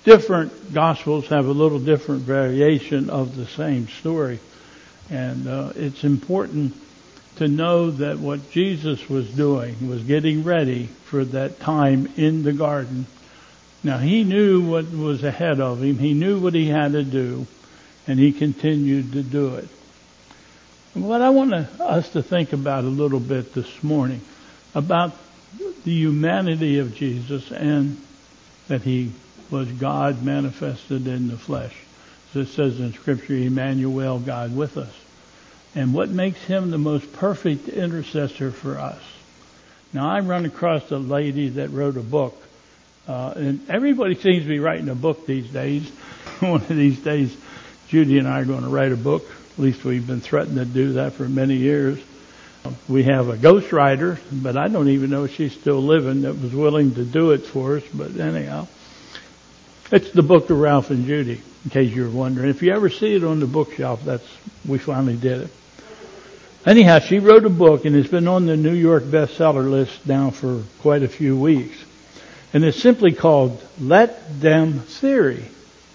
different Gospels have a little different variation of the same story. And it's important to know that what Jesus was doing was getting ready for that time in the garden. Now, he knew what was ahead of him. He knew what he had to do, and he continued to do it. And what I want us to think about a little bit this morning, about the humanity of Jesus and that he was God manifested in the flesh. So it says in Scripture, Emmanuel, God with us. And what makes him the most perfect intercessor for us. Now, I run across a lady that wrote a book. And everybody seems to be writing a book these days. One of these days, Judy and I are going to write a book. At least we've been threatened to do that for many years. We have a ghostwriter, but I don't even know if she's still living, that was willing to do it for us. But anyhow, it's the book of Ralph and Judy, in case you're wondering. If you ever see it on the bookshelf, we finally did it. Anyhow, she wrote a book, and it's been on the New York bestseller list now for quite a few weeks. And it's simply called Let Them Theory,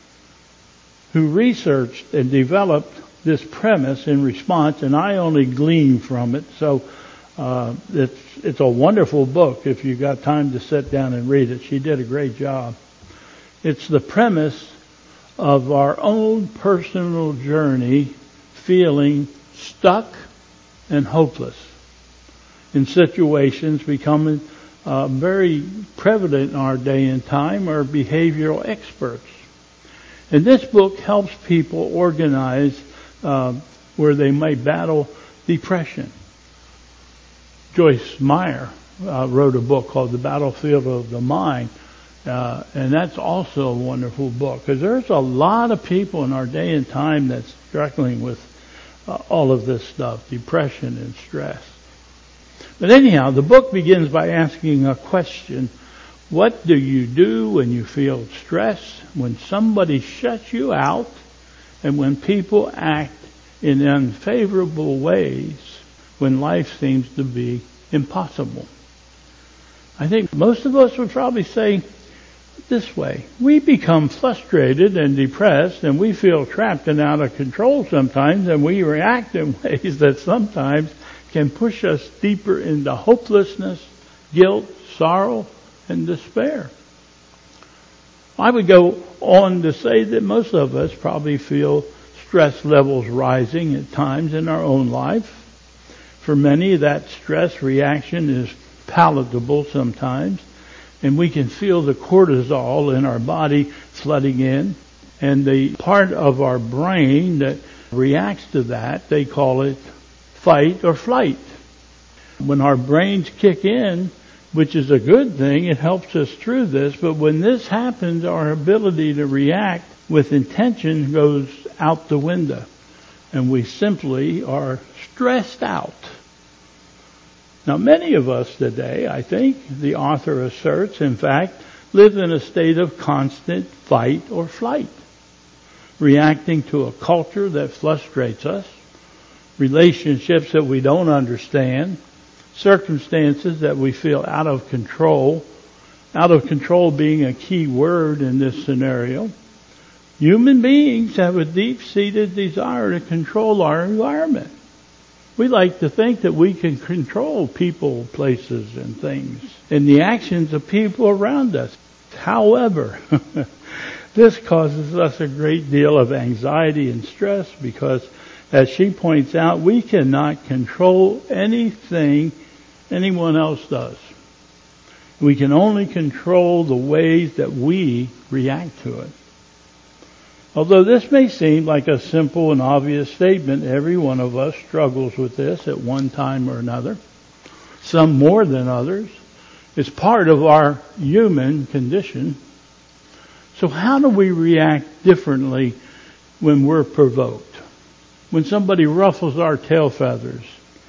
who researched and developed this premise in response, and I only glean from it. So it's a wonderful book if you got time to sit down and read it. She did a great job. It's the premise of our own personal journey feeling stuck and hopeless in situations becoming very prevalent in our day and time are behavioral experts. And this book helps people organize where they might battle depression. Joyce Meyer wrote a book called The Battlefield of the Mind. And that's also a wonderful book, because there's a lot of people in our day and time that's struggling with all of this stuff, depression and stress. But anyhow, the book begins by asking a question. What do you do when you feel stress, when somebody shuts you out, and when people act in unfavorable ways, when life seems to be impossible? I think most of us would probably say this way. We become frustrated and depressed, and we feel trapped and out of control sometimes, and we react in ways that sometimes can push us deeper into hopelessness, guilt, sorrow, and despair. I would go on to say that most of us probably feel stress levels rising at times in our own life. For many, that stress reaction is palatable sometimes, and we can feel the cortisol in our body flooding in, and the part of our brain that reacts to that, they call it fight or flight. When our brains kick in, which is a good thing, it helps us through this, but when this happens, our ability to react with intention goes out the window, and we simply are stressed out. Now, many of us today, I think, the author asserts, in fact, live in a state of constant fight or flight, reacting to a culture that frustrates us, relationships that we don't understand, circumstances that we feel out of control being a key word in this scenario. Human beings have a deep-seated desire to control our environment. We like to think that we can control people, places, and things, and the actions of people around us. However, this causes us a great deal of anxiety and stress because, as she points out, we cannot control anything anyone else does. We can only control the ways that we react to it. Although this may seem like a simple and obvious statement, every one of us struggles with this at one time or another, some more than others. It's part of our human condition. So how do we react differently when we're provoked? When somebody ruffles our tail feathers?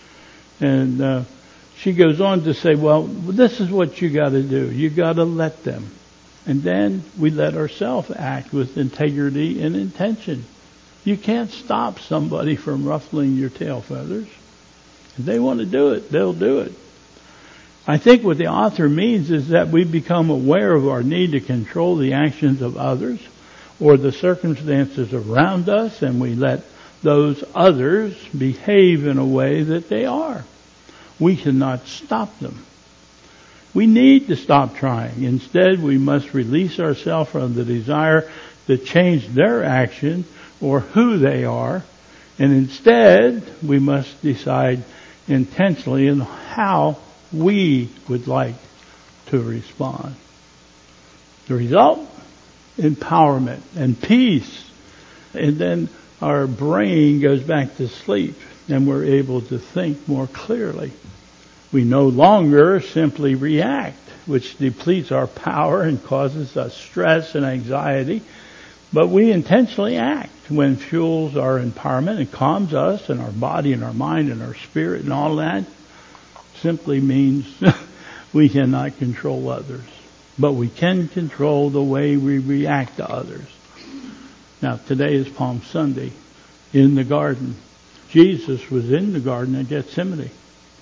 And she goes on to say, well, this is what you got to do. You got to let them. And then we let ourselves act with integrity and intention. You can't stop somebody from ruffling your tail feathers. If they want to do it, they'll do it. I think what the author means is that we become aware of our need to control the actions of others or the circumstances around us, and we let those others behave in a way that they are. We cannot stop them. We need to stop trying. Instead, we must release ourselves from the desire to change their action or who they are, and instead we must decide intentionally on how we would like to respond. The result? Empowerment and peace. And then our brain goes back to sleep and we're able to think more clearly. We no longer simply react, which depletes our power and causes us stress and anxiety, but we intentionally act when fuels our empowerment and calms us and our body and our mind and our spirit, and all that simply means we cannot control others, but we can control the way we react to others. Now, today is Palm Sunday in the garden. Jesus was in the garden at Gethsemane,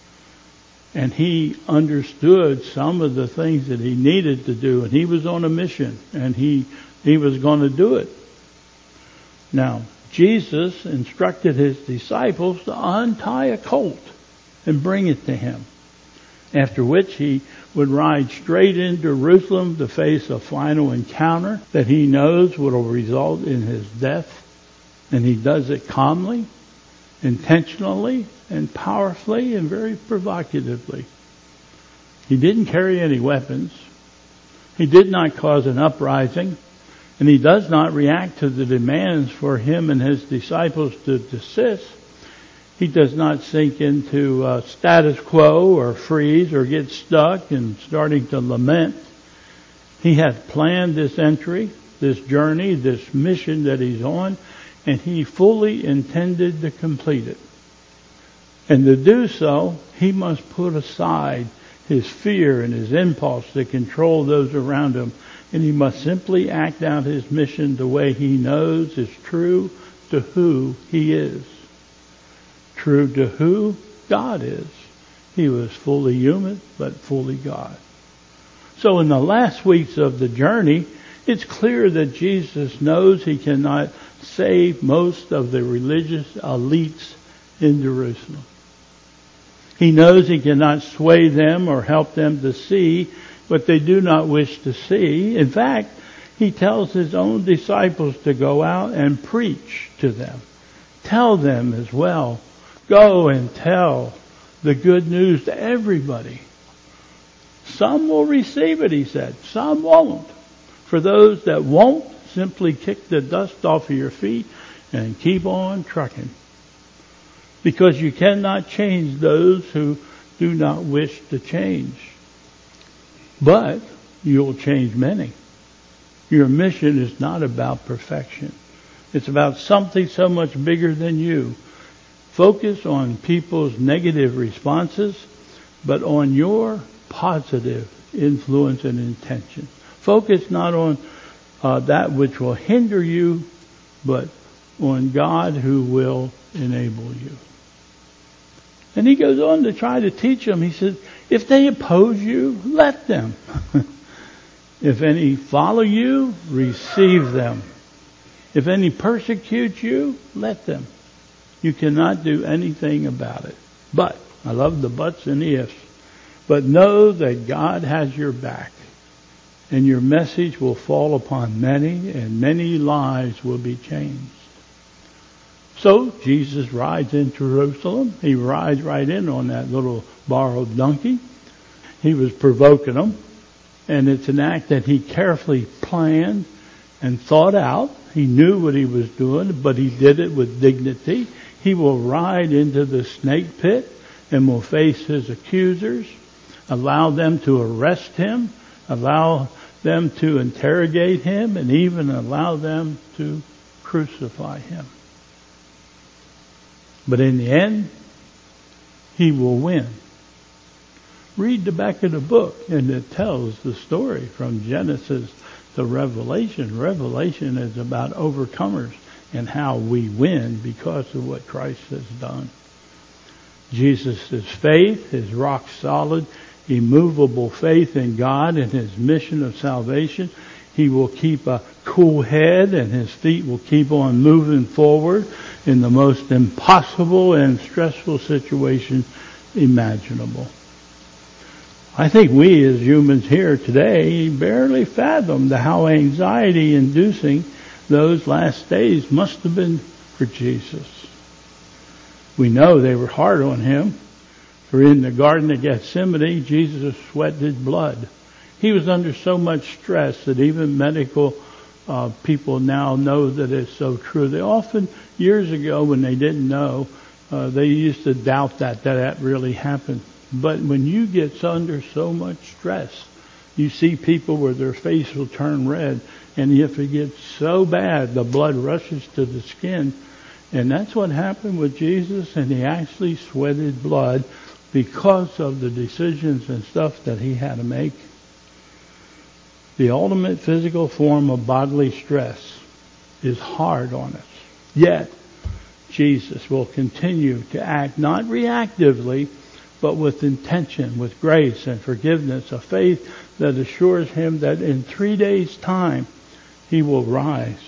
and he understood some of the things that he needed to do, and he was on a mission, and he was going to do it. Now, Jesus instructed his disciples to untie a colt and bring it to him, after which he would ride straight into Jerusalem to face a final encounter that he knows will result in his death. And he does it calmly, intentionally, and powerfully, and very provocatively. He didn't carry any weapons. He did not cause an uprising. And he does not react to the demands for him and his disciples to desist. He does not sink into status quo or freeze or get stuck and starting to lament. He had planned this entry, this journey, this mission that he's on, and he fully intended to complete it. And to do so, he must put aside his fear and his impulse to control those around him, and he must simply act out his mission the way he knows is true to who he is. True to who God is. He was fully human, but fully God. So in the last weeks of the journey, it's clear that Jesus knows he cannot save most of the religious elites in Jerusalem. He knows he cannot sway them or help them to see what they do not wish to see. In fact, he tells his own disciples to go out and preach to them. Tell them as well. Go and tell the good news to everybody. Some will receive it, he said. Some won't. For those that won't, simply kick the dust off of your feet and keep on trucking. Because you cannot change those who do not wish to change. But you'll change many. Your mission is not about perfection. It's about something so much bigger than you. Focus on people's negative responses, but on your positive influence and intention. Focus not on that which will hinder you, but on God who will enable you. And he goes on to try to teach them. He says, if they oppose you, let them. If any follow you, receive them. If any persecute you, let them. You cannot do anything about it. But, I love the buts and the ifs, but know that God has your back, and your message will fall upon many, and many lives will be changed. So, Jesus rides into Jerusalem. He rides right in on that little borrowed donkey. He was provoking them, and it's an act that he carefully planned and thought out. He knew what he was doing, but he did it with dignity. He will ride into the snake pit and will face his accusers, allow them to arrest him, allow them to interrogate him, and even allow them to crucify him. But in the end, he will win. Read the back of the book, and it tells the story from Genesis to Revelation. Revelation is about overcomers and how we win because of what Christ has done. Jesus' faith is rock solid, immovable faith in God and His mission of salvation. He will keep a cool head, and his feet will keep on moving forward in the most impossible and stressful situation imaginable. I think we as humans here today barely fathomed how anxiety-inducing those last days must have been for Jesus. We know they were hard on Him, for in the Garden of Gethsemane, Jesus sweated blood. He was under so much stress that even medical people now know that it's so true. They often, years ago when they didn't know, they used to doubt that really happened. But when you get under so much stress, you see people where their face will turn red, and if it gets so bad, the blood rushes to the skin. And that's what happened with Jesus, and He actually sweated blood because of the decisions and stuff that He had to make. The ultimate physical form of bodily stress is hard on us. Yet, Jesus will continue to act not reactively, but with intention, with grace and forgiveness, a faith that assures Him that in 3 days' time He will rise.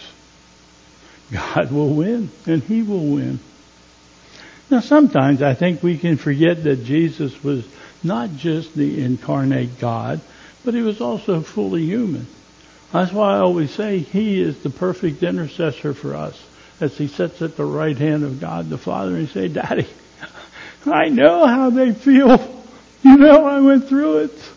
God will win, and He will win. Now, sometimes I think we can forget that Jesus was not just the incarnate God, but He was also fully human. That's why I always say He is the perfect intercessor for us, as He sits at the right hand of God the Father and say, Daddy, I know how they feel. You know I went through it.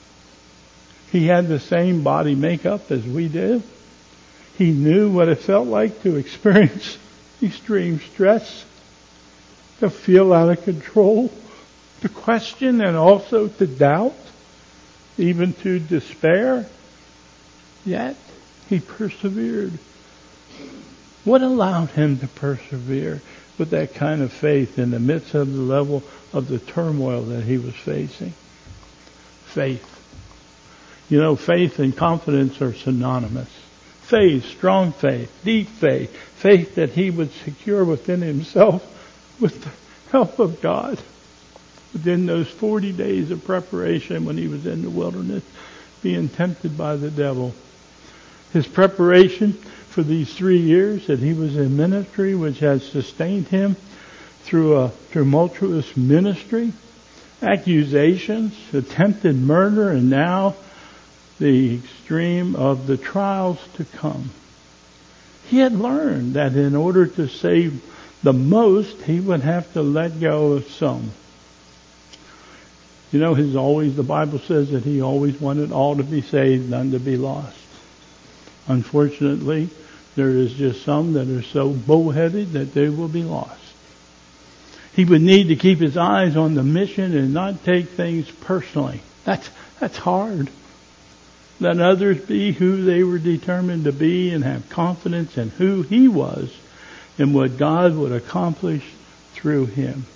He had the same body makeup as we did. He knew what it felt like to experience extreme stress, to feel out of control, to question and also to doubt, even to despair. Yet He persevered. What allowed Him to persevere with that kind of faith in the midst of the level of the turmoil that He was facing? Faith. You know, faith and confidence are synonymous. Faith, strong faith, deep faith, faith that He would secure within Himself with the help of God. Within those 40 days of preparation when He was in the wilderness, being tempted by the devil. His preparation for these 3 years that He was in ministry, which has sustained Him through a tumultuous ministry, accusations, attempted murder, and now the extreme of the trials to come. He had learned that in order to save the most, He would have to let go of some. You know, the Bible says that He always wanted all to be saved, none to be lost. Unfortunately, there is just some that are so bullheaded that they will be lost. He would need to keep His eyes on the mission and not take things personally. That's hard. Let others be who they were determined to be and have confidence in who He was and what God would accomplish through Him.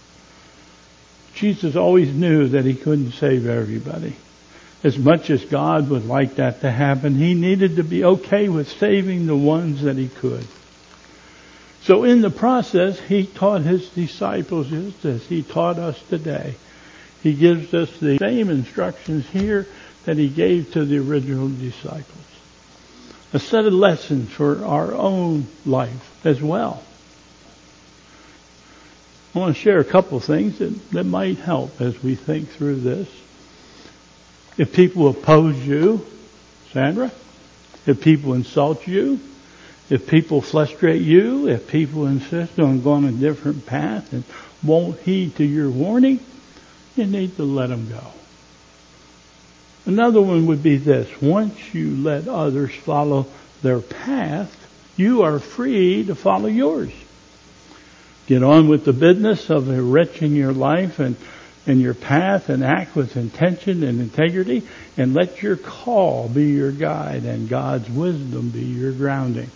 Jesus always knew that He couldn't save everybody. As much as God would like that to happen, He needed to be okay with saving the ones that He could. So in the process, He taught His disciples just as He taught us today. He gives us the same instructions here that He gave to the original disciples. A set of lessons for our own life as well. I want to share a couple things that might help as we think through this. If people oppose you, Sandra, if people insult you, if people frustrate you, if people insist on going a different path and won't heed to your warning, you need to let them go. Another one would be this. Once you let others follow their path, you are free to follow yours. Get on with the business of enriching your life and your path and act with intention and integrity, and let your call be your guide and God's wisdom be your grounding.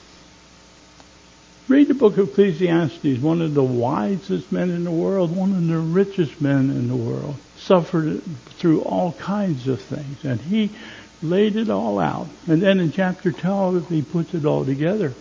Read the book of Ecclesiastes. One of the wisest men in the world, one of the richest men in the world, suffered through all kinds of things, and he laid it all out. And then in chapter 12, he puts it all together.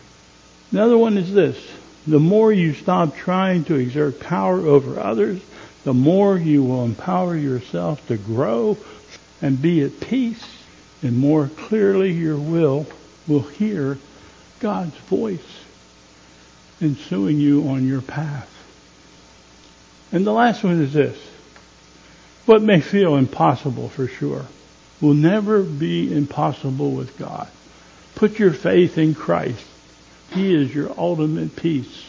Another one is this. The more you stop trying to exert power over others, the more you will empower yourself to grow and be at peace, and more clearly your will hear God's voice ensuing you on your path. And the last one is this. What may feel impossible for sure will never be impossible with God. Put your faith in Christ. He is your ultimate peace.